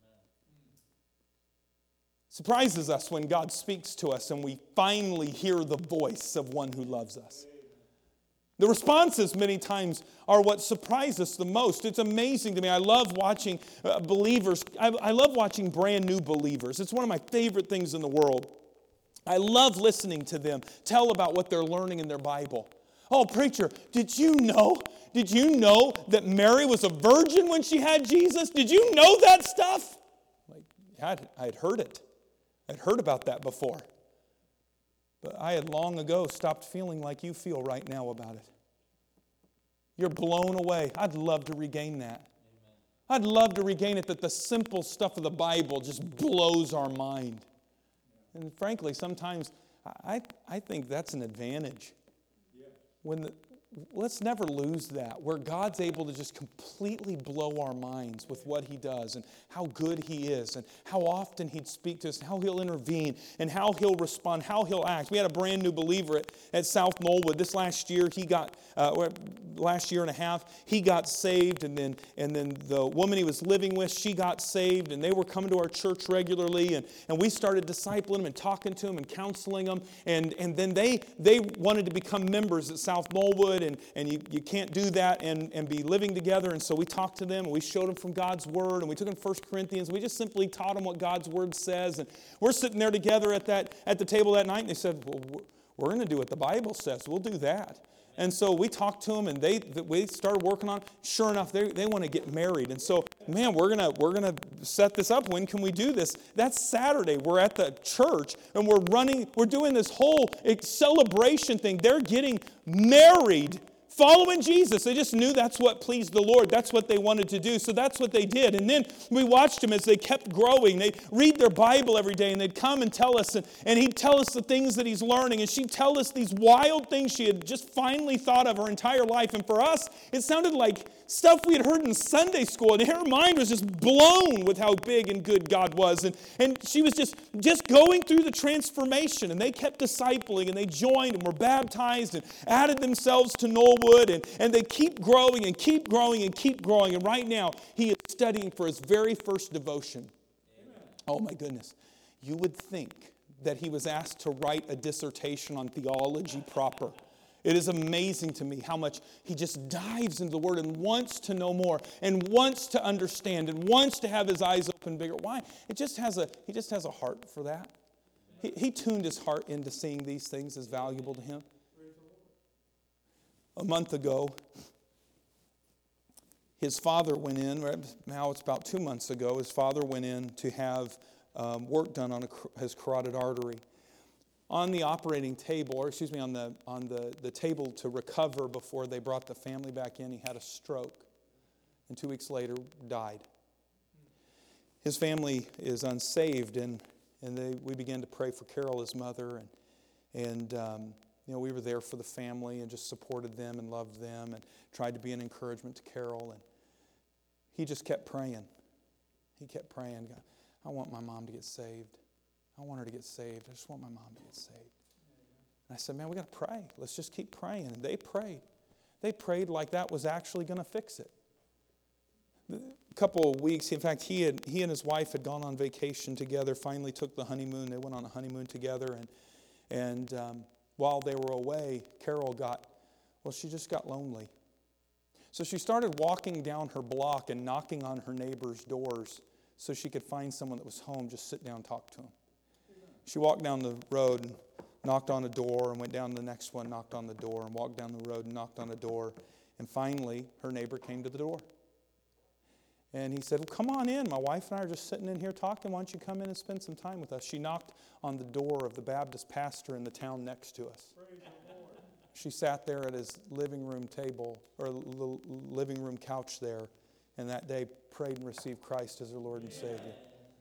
Surprises us when God speaks to us and we finally hear the voice of one who loves us. The responses many times are what surprise us the most. It's amazing to me. I love watching uh, believers. I, I love watching brand new believers. It's one of my favorite things in the world. I love listening to them tell about what they're learning in their Bible. Oh, preacher, did you know? Did you know that Mary was a virgin when she had Jesus? Did you know that stuff? Like, yeah, I had heard it. I'd heard about that before. But I had long ago stopped feeling like you feel right now about it. You're blown away. I'd love to regain that. Amen. I'd love to regain it, that the simple stuff of the Bible just blows our mind. And frankly, sometimes I, I think that's an advantage. Yeah. When the, let's never lose that, where God's able to just completely blow our minds with what He does and how good He is and how often He'd speak to us and how He'll intervene and how He'll respond, how He'll act. We had a brand new believer at, at South Knollwood. This last year, he got, uh, last year and a half, he got saved, and then and then the woman he was living with, she got saved, and they were coming to our church regularly, and, and we started discipling them and talking to them and counseling them, and, and then they they wanted to become members at South Knollwood, and, and you, you can't do that and, and be living together, and so we talked to them, and we showed them from God's Word, and we took them First Corinthians, and we just simply taught them what God's Word says, and we're sitting there together at that at the table that night, and they said, well, we're going to do what the Bible says. We'll do that. And so we talked to them, and they we started working on it. Sure enough, they, they want to get married. And so, man, we're gonna we're gonna set this up. When can we do this? That's Saturday. We're at the church, and we're running. We're doing this whole celebration thing. They're getting married, following Jesus. They just knew that's what pleased the Lord. That's what they wanted to do. So that's what they did. And then we watched them as they kept growing. They'd read their Bible every day, and they'd come and tell us, and, and he'd tell us the things that he's learning, and she'd tell us these wild things she had just finally thought of her entire life. And for us, it sounded like stuff we had heard in Sunday school, and her mind was just blown with how big and good God was. And, and she was just, just going through the transformation, and they kept discipling, and they joined and were baptized and added themselves to Knollwood. And, and they keep growing and keep growing and keep growing. And right now, he is studying for his very first devotion. Amen. Oh my goodness. You would think that he was asked to write a dissertation on theology proper. It is amazing to me how much he just dives into the Word and wants to know more and wants to understand and wants to have his eyes open bigger. Why? It just has a, he just has a heart for that. He, he tuned his heart into seeing these things as valuable to him. A month ago, his father went in, now it's about two months ago, his father went in to have um, work done on a, his carotid artery. On the operating table, or excuse me, on the on the, the table to recover before they brought the family back in, he had a stroke. And two weeks later, died. His family is unsaved, and, and they, we began to pray for Carol, his mother, and, and um, you know, we were there for the family and just supported them and loved them and tried to be an encouragement to Carol. And he just kept praying. He kept praying, God, I want my mom to get saved. I want her to get saved. I just want my mom to get saved. And I said, man, we got to pray. Let's just keep praying. And they prayed. They prayed like that was actually going to fix it. A couple of weeks, in fact, he had he and his wife had gone on vacation together, finally took the honeymoon. They went on a honeymoon together, and and um, while they were away, Carol got, well, she just got lonely. So she started walking down her block and knocking on her neighbors' doors so she could find someone that was home, just sit down and talk to them. She walked down the road and knocked on a door and went down to the next one, knocked on the door, and walked down the road and knocked on a door. And finally, her neighbor came to the door. And he said, well, come on in. My wife and I are just sitting in here talking. Why don't you come in and spend some time with us? She knocked on the door of the Baptist pastor in the town next to us. She sat there at his living room table, or living room couch there, and that day prayed and received Christ as her Lord and Savior.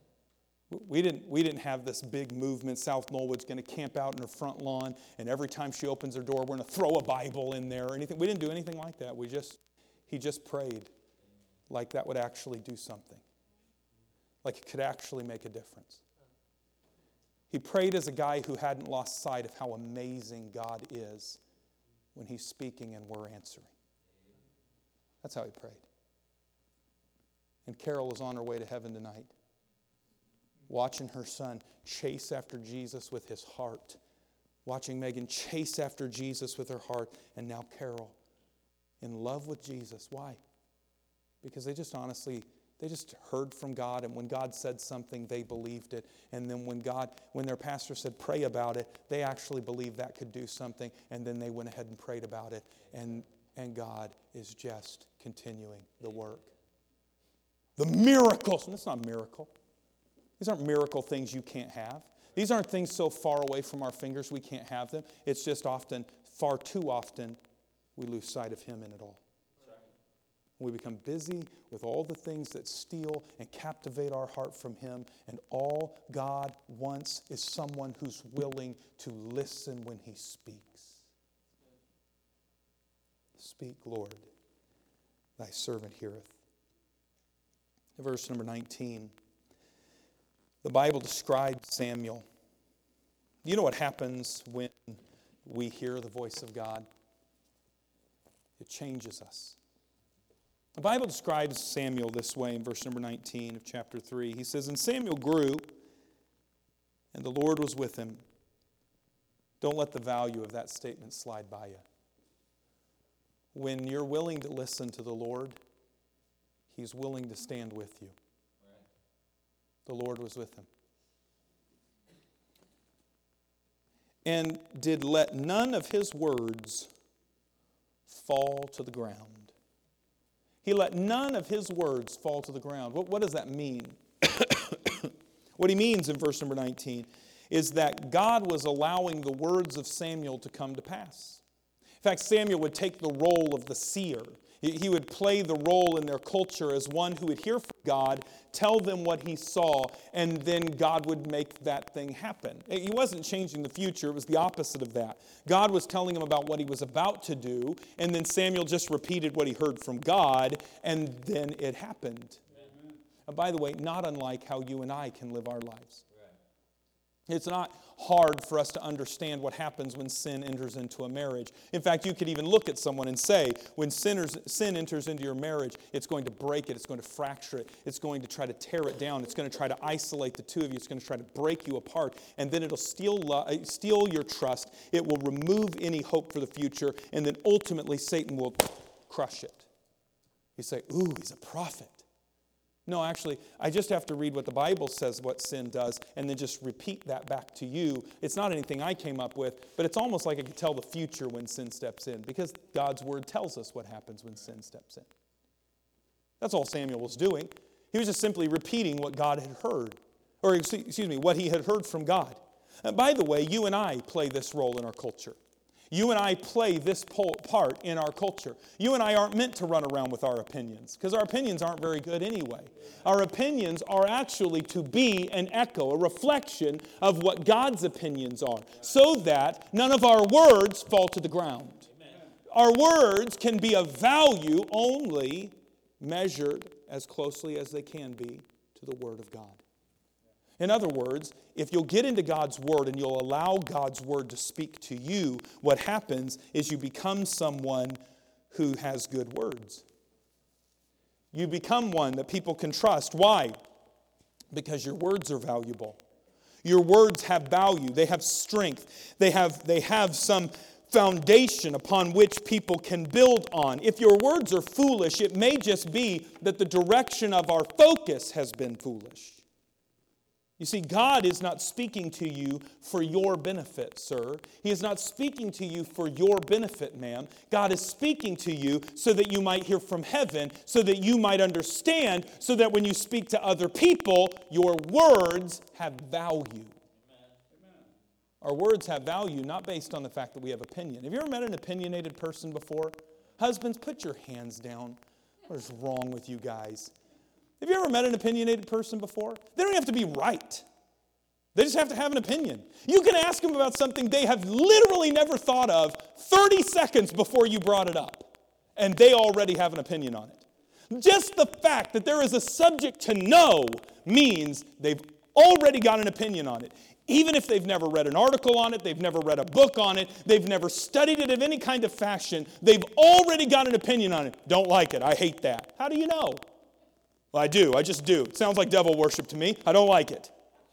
We didn't, we didn't have this big movement. South Knollwood's going to camp out in her front lawn, and every time she opens her door, we're going to throw a Bible in there or anything. We didn't do anything like that. We just, he just prayed like that would actually do something. Like it could actually make a difference. He prayed as a guy who hadn't lost sight of how amazing God is when he's speaking and we're answering. That's how he prayed. And Carol is on her way to heaven tonight, watching her son chase after Jesus with his heart, watching Megan chase after Jesus with her heart, and now Carol in love with Jesus. Why? Because they just honestly, they just heard from God, and when God said something, they believed it. And then when God, when their pastor said, pray about it, they actually believed that could do something, and then they went ahead and prayed about it. And, and God is just continuing the work. The miracles, and that's not a miracle. These aren't miracle things you can't have. These aren't things so far away from our fingers we can't have them. It's just often, far too often, we lose sight of Him in it all. We become busy with all the things that steal and captivate our heart from Him, and all God wants is someone who's willing to listen when He speaks. Speak, Lord, thy servant heareth. Verse number nineteen. The Bible describes Samuel. You know what happens when we hear the voice of God? It changes us. The Bible describes Samuel this way in verse number nineteen of chapter three. He says, "And Samuel grew, and the Lord was with him." Don't let the value of that statement slide by you. When you're willing to listen to the Lord, He's willing to stand with you. The Lord was with him. "And did let none of his words fall to the ground." He let none of his words fall to the ground. What, what does that mean? What he means in verse number nineteen is that God was allowing the words of Samuel to come to pass. In fact, Samuel would take the role of the seer. He would play the role in their culture as one who would hear from God, tell them what he saw, and then God would make that thing happen. He wasn't changing the future. It was the opposite of that. God was telling him about what he was about to do, and then Samuel just repeated what he heard from God, and then it happened. And by the way, not unlike how you and I can live our lives. It's not hard for us to understand what happens when sin enters into a marriage. In fact, you could even look at someone and say, when sinners, sin enters into your marriage, it's going to break it, it's going to fracture it, it's going to try to tear it down, it's going to try to isolate the two of you, it's going to try to break you apart, and then it'll steal, lo- steal your trust, it will remove any hope for the future, and then ultimately Satan will crush it. You say, ooh, he's a prophet. No, actually, I just have to read what the Bible says what sin does and then just repeat that back to you. It's not anything I came up with, but it's almost like I could tell the future when sin steps in because God's Word tells us what happens when sin steps in. That's all Samuel was doing. He was just simply repeating what God had heard, or excuse me, what he had heard from God. And by the way, you and I play this role in our culture. You and I play this part in our culture. You and I aren't meant to run around with our opinions because our opinions aren't very good anyway. Our opinions are actually to be an echo, a reflection of what God's opinions are, so that none of our words fall to the ground. Our words can be of value only measured as closely as they can be to the Word of God. In other words, if you'll get into God's Word and you'll allow God's Word to speak to you, what happens is you become someone who has good words. You become one that people can trust. Why? Because your words are valuable. Your words have value. They have strength. They have, they have some foundation upon which people can build on. If your words are foolish, it may just be that the direction of our focus has been foolish. You see, God is not speaking to you for your benefit, sir. He is not speaking to you for your benefit, ma'am. God is speaking to you so that you might hear from heaven, so that you might understand, so that when you speak to other people, your words have value. Amen. Our words have value not based on the fact that we have opinion. Have you ever met an opinionated person before? Husbands, put your hands down. What is wrong with you guys? Have you ever met an opinionated person before? They don't have to be right. They just have to have an opinion. You can ask them about something they have literally never thought of thirty seconds before you brought it up, and they already have an opinion on it. Just the fact that there is a subject to know means they've already got an opinion on it. Even if they've never read an article on it, they've never read a book on it, they've never studied it in any kind of fashion, they've already got an opinion on it. Don't like it. I hate that. How do you know? Well, I do. I just do. It sounds like devil worship to me. I don't like it.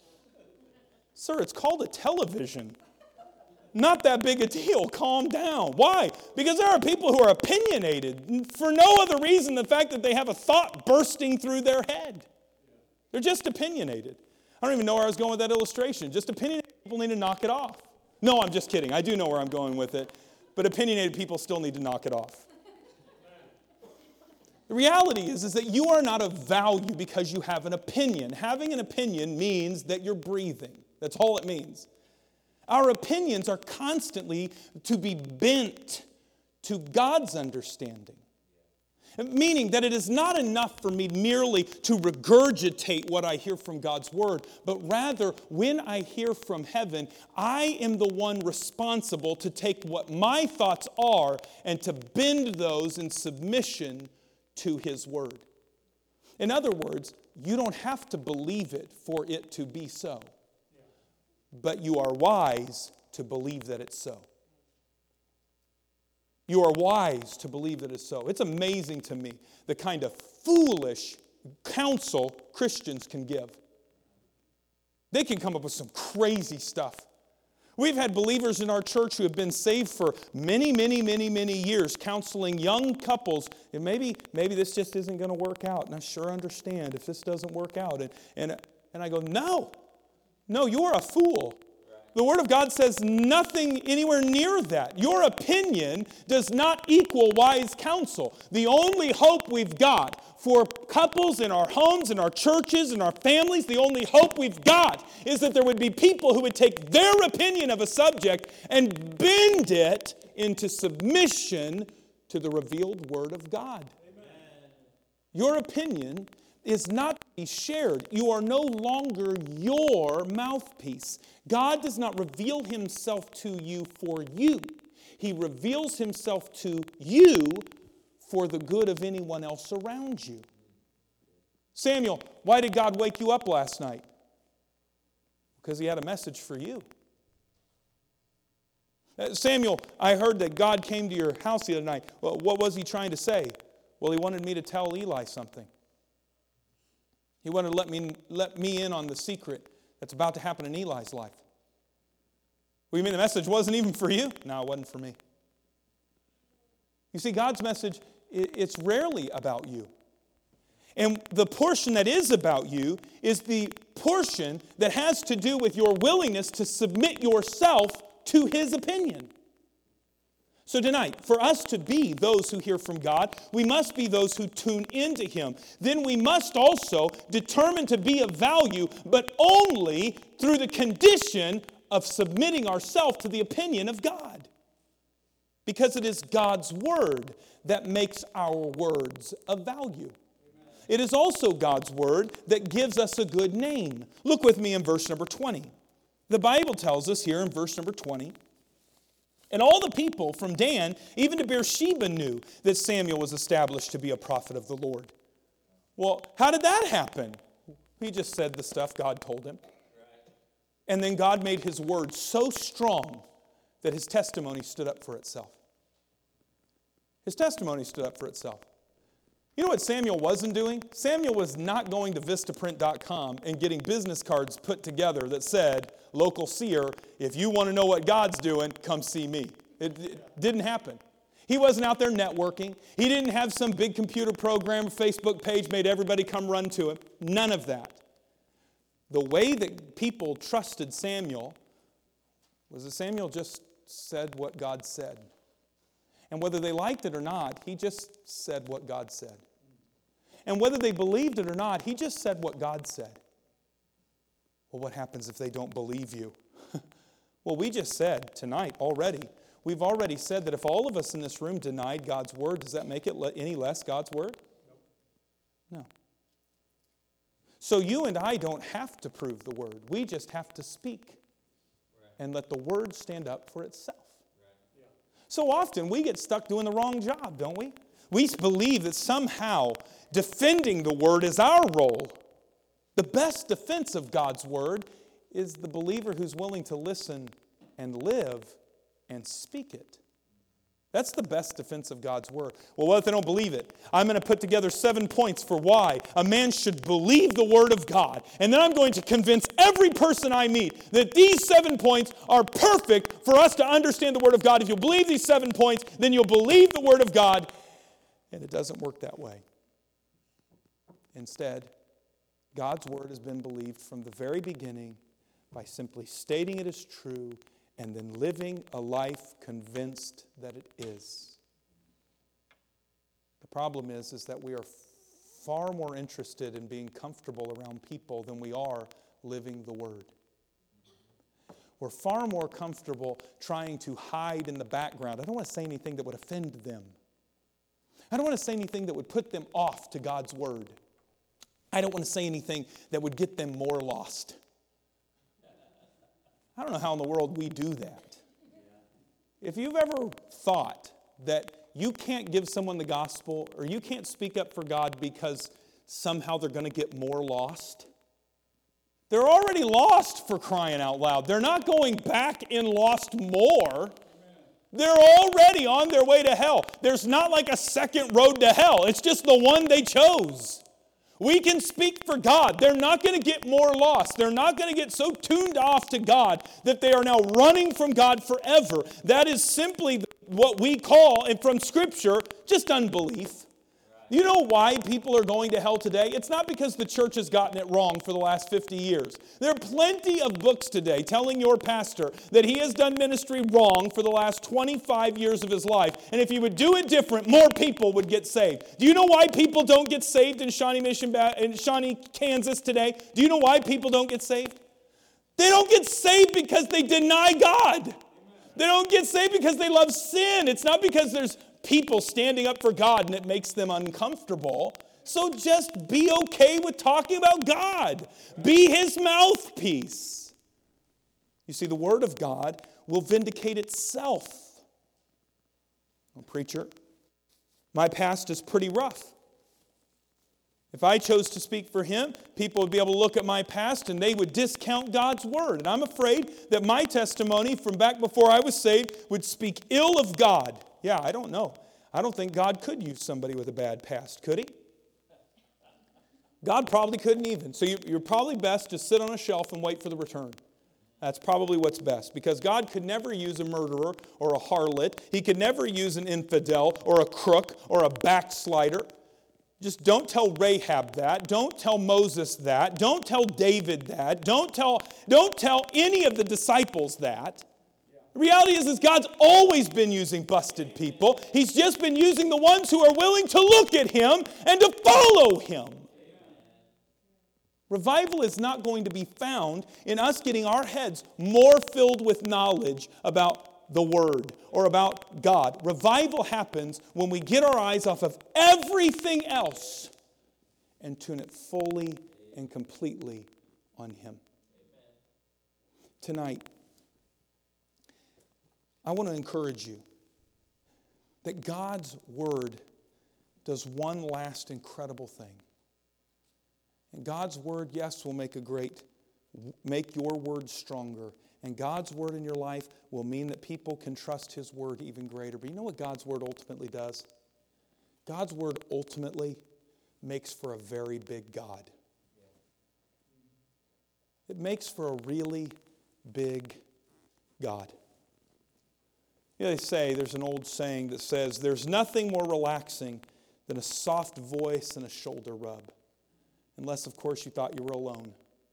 Sir, it's called a television. Not that big a deal. Calm down. Why? Because there are people who are opinionated for no other reason than the fact that they have a thought bursting through their head. They're just opinionated. I don't even know where I was going with that illustration. Just opinionated people need to knock it off. No, I'm just kidding. I do know where I'm going with it. But opinionated people still need to knock it off. The reality is, is that you are not of value because you have an opinion. Having an opinion means that you're breathing. That's all it means. Our opinions are constantly to be bent to God's understanding. Meaning that it is not enough for me merely to regurgitate what I hear from God's Word, but rather when I hear from heaven, I am the one responsible to take what my thoughts are and to bend those in submission to His Word. In other words, you don't have to believe it for it to be so, but you are wise to believe that it's so. You are wise to believe that it's so. It's amazing to me the kind of foolish counsel Christians can give. They can come up with some crazy stuff. We've had believers in our church who have been saved for many, many, many, many years, counseling young couples. And maybe, maybe this just isn't going to work out. And I sure understand if this doesn't work out. And, and, and I go, no, no, you're a fool. The Word of God says nothing anywhere near that. Your opinion does not equal wise counsel. The only hope we've got for couples in our homes, in our churches, in our families, the only hope we've got is that there would be people who would take their opinion of a subject and bend it into submission to the revealed Word of God. Amen. Your opinion is not to be shared. You are no longer your mouthpiece. God does not reveal Himself to you for you. He reveals Himself to you for the good of anyone else around you. Samuel, why did God wake you up last night? Because He had a message for you. Samuel, I heard that God came to your house the other night. Well, what was He trying to say? Well, He wanted me to tell Eli something. He wanted to let me, let me in on the secret that's about to happen in Eli's life. Well, you mean the message wasn't even for you? No, it wasn't for me. You see, God's message, it's rarely about you. And the portion that is about you is the portion that has to do with your willingness to submit yourself to His opinion. So tonight, for us to be those who hear from God, we must be those who tune into Him. Then we must also determine to be of value, but only through the condition of submitting ourselves to the opinion of God. Because it is God's Word that makes our words of value. It is also God's Word that gives us a good name. Look with me in verse number twenty. The Bible tells us here in verse number twenty, and all the people from Dan, even to Beersheba, knew that Samuel was established to be a prophet of the Lord. Well, how did that happen? He just said the stuff God told him. And then God made His word so strong that His testimony stood up for itself. His testimony stood up for itself. You know what Samuel wasn't doing? Samuel was not going to Vistaprint dot com and getting business cards put together that said, local seer, if you want to know what God's doing, come see me. It, it didn't happen. He wasn't out there networking. He didn't have some big computer program, Facebook page made everybody come run to him. None of that. The way that people trusted Samuel was that Samuel just said what God said. And whether they liked it or not, he just said what God said. And whether they believed it or not, he just said what God said. Well, what happens if they don't believe you? Well, we just said tonight already, we've already said that if all of us in this room denied God's word, does that make it any less God's word? No. So you and I don't have to prove the word. We just have to speak and let the word stand up for itself. So often we get stuck doing the wrong job, don't we? We believe that somehow defending the word is our role. The best defense of God's word is the believer who's willing to listen and live and speak it. That's the best defense of God's word. Well, what if they don't believe it? I'm going to put together seven points for why a man should believe the word of God. And then I'm going to convince every person I meet that these seven points are perfect for us to understand the word of God. If you believe these seven points, then you'll believe the word of God. And it doesn't work that way. Instead, God's word has been believed from the very beginning by simply stating it as true and then living a life convinced that it is. The problem is, is that we are far more interested in being comfortable around people than we are living the word. We're far more comfortable trying to hide in the background. I don't want to say anything that would offend them. I don't want to say anything that would put them off to God's word. I don't want to say anything that would get them more lost. I don't know how in the world we do that. If you've ever thought that you can't give someone the gospel or you can't speak up for God because somehow they're going to get more lost, they're already lost, for crying out loud. They're not going back and lost more. They're already on their way to hell. There's not like a second road to hell. It's just the one they chose. We can speak for God. They're not going to get more lost. They're not going to get so tuned off to God that they are now running from God forever. That is simply what we call, and from Scripture, just unbelief. You know why people are going to hell today? It's not because the church has gotten it wrong for the last fifty years. There are plenty of books today telling your pastor that he has done ministry wrong for the last twenty-five years of his life. And if he would do it different, more people would get saved. Do you know why people don't get saved in Shawnee Mission, in Shawnee, Kansas today? Do you know why people don't get saved? They don't get saved because they deny God. They don't get saved because they love sin. It's not because there's people standing up for God and it makes them uncomfortable. So just be okay with talking about God. Be His mouthpiece. You see, the Word of God will vindicate itself. Well, preacher, my past is pretty rough. If I chose to speak for Him, people would be able to look at my past and they would discount God's Word. And I'm afraid that my testimony from back before I was saved would speak ill of God. Yeah, I don't know. I don't think God could use somebody with a bad past, could He? God probably couldn't even. So you're probably best to sit on a shelf and wait for the return. That's probably what's best, because God could never use a murderer or a harlot. He could never use an infidel or a crook or a backslider. Just don't tell Rahab that. Don't tell Moses that. Don't tell David that. Don't tell, don't tell any of the disciples that. The reality is, is God's always been using busted people. He's just been using the ones who are willing to look at Him and to follow Him. Revival is not going to be found in us getting our heads more filled with knowledge about the Word or about God. Revival happens when we get our eyes off of everything else and tune it fully and completely on Him. Tonight, I want to encourage you that God's Word does one last incredible thing. And God's Word, yes, will make a great, make your word stronger. And God's Word in your life will mean that people can trust His Word even greater. But you know what God's Word ultimately does? God's Word ultimately makes for a very big God. It makes for a really big God. You know, they say, there's an old saying that says, there's nothing more relaxing than a soft voice and a shoulder rub. Unless, of course, you thought you were alone.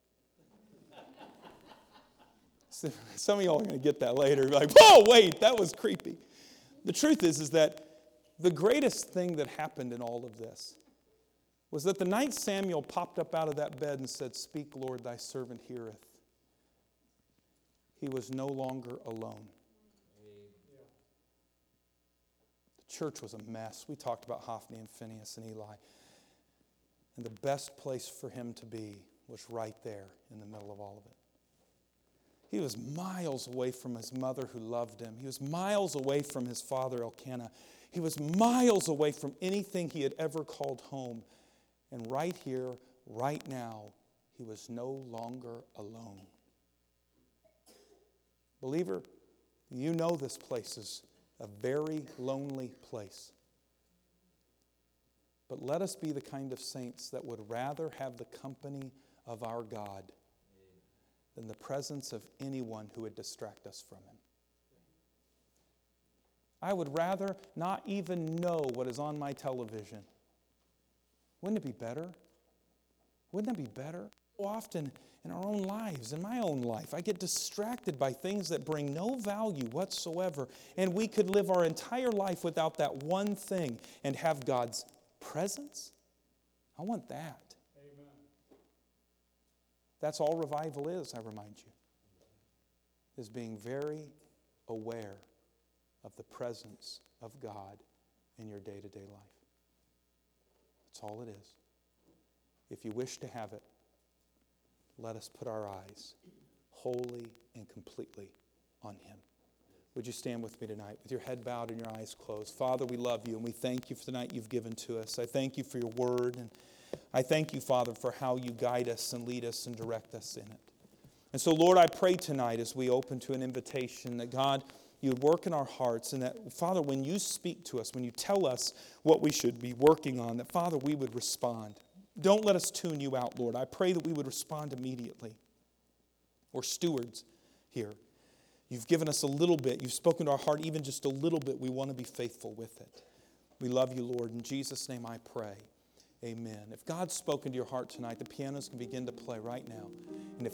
Some of y'all are going to get that later. You're like, whoa, wait, that was creepy. The truth is, is that the greatest thing that happened in all of this was that the night Samuel popped up out of that bed and said, "Speak, Lord, thy servant heareth," he was no longer alone. The church was a mess. We talked about Hophni and Phinehas and Eli. And the best place for him to be was right there in the middle of all of it. He was miles away from his mother who loved him. He was miles away from his father Elkanah. He was miles away from anything he had ever called home. And right here, right now, he was no longer alone. Believer, you know this place is a very lonely place. But let us be the kind of saints that would rather have the company of our God than the presence of anyone who would distract us from Him. I would rather not even know what is on my television. Wouldn't it be better? Wouldn't it be better? So often in our own lives, in my own life, I get distracted by things that bring no value whatsoever. And we could live our entire life without that one thing and have God's presence. I want that. Amen. That's all revival is, I remind you, is being very aware of the presence of God in your day-to-day life. That's all it is. If you wish to have it, let us put our eyes wholly and completely on Him. Would you stand with me tonight with your head bowed and your eyes closed? Father, we love you and we thank you for the night you've given to us. I thank you for your word, and I thank you, Father, for how you guide us and lead us and direct us in it. And so, Lord, I pray tonight as we open to an invitation that, God, you would work in our hearts, and that, Father, when you speak to us, when you tell us what we should be working on, that, Father, we would respond. Don't let us tune you out, Lord. I pray that we would respond immediately. We're stewards here. You've given us a little bit. You've spoken to our heart even just a little bit. We want to be faithful with it. We love you, Lord. In Jesus' name I pray. Amen. If God's spoken to your heart tonight, the piano's going to begin to play right now. And if